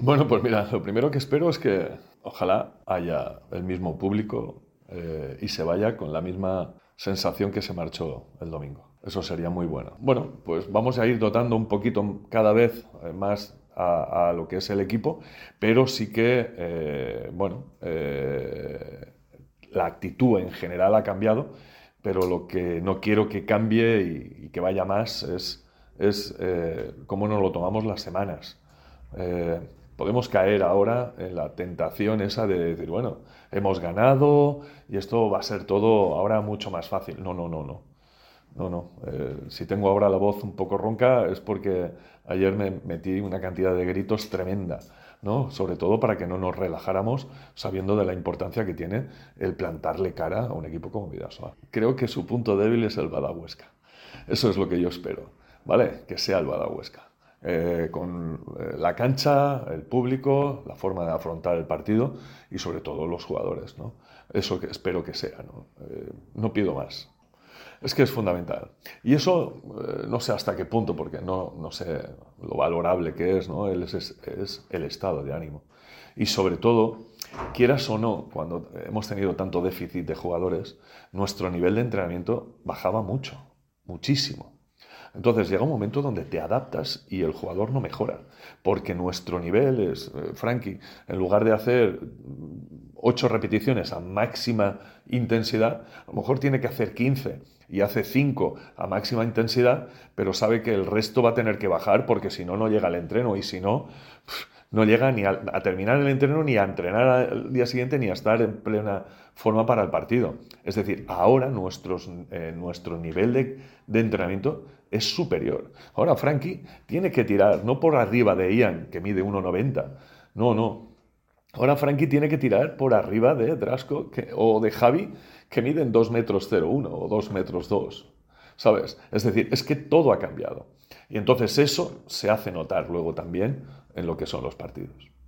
Bueno, pues mira, lo primero que espero es que ojalá haya el mismo público y se vaya con la misma sensación que se marchó el domingo. Eso sería muy bueno. Bueno, pues vamos a ir dotando un poquito cada vez más a lo que es el equipo, pero sí que, la actitud en general ha cambiado, pero lo que no quiero que cambie y que vaya más es cómo nos lo tomamos las semanas. Eh, Podemos caer ahora en la tentación esa de decir, bueno, hemos ganado y esto va a ser todo ahora mucho más fácil. No, no, no, no. No, no. Si tengo ahora la voz un poco ronca es porque ayer me metí una cantidad de gritos tremenda, ¿no? Sobre todo para que no nos relajáramos sabiendo de la importancia que tiene el plantarle cara a un equipo como Vidasoa. Creo que su punto débil es el Badahuesca. Eso es lo que yo espero, ¿vale? Que sea el Badahuesca. Con la cancha, el público, la forma de afrontar el partido y sobre todo los jugadores, ¿no? Eso que espero que sea, ¿no? No pido más. Es que es fundamental. Y eso no sé hasta qué punto, porque no sé lo valorable que es, ¿no? Es el estado de ánimo. Y sobre todo, quieras o no, cuando hemos tenido tanto déficit de jugadores, nuestro nivel de entrenamiento bajaba mucho, muchísimo. Entonces llega un momento donde te adaptas y el jugador no mejora, porque nuestro nivel es, Frankie, en lugar de hacer 8 repeticiones a máxima intensidad, a lo mejor tiene que hacer 15 y hace 5 a máxima intensidad, pero sabe que el resto va a tener que bajar porque si no, no llega al entreno y si no, no llega ni a terminar el entreno, ni a entrenar al día siguiente, ni a estar en plena forma para el partido. Es decir, ahora nuestro nivel de entrenamiento es superior. Ahora Frankie tiene que tirar, no por arriba de Ian, que mide 1,90. No, no. Ahora Frankie tiene que tirar por arriba de Drasko o de Javi, que miden 2,01 m o 2,2 m. ¿Sabes? Es decir, es que todo ha cambiado. Y entonces eso se hace notar luego también en lo que son los partidos.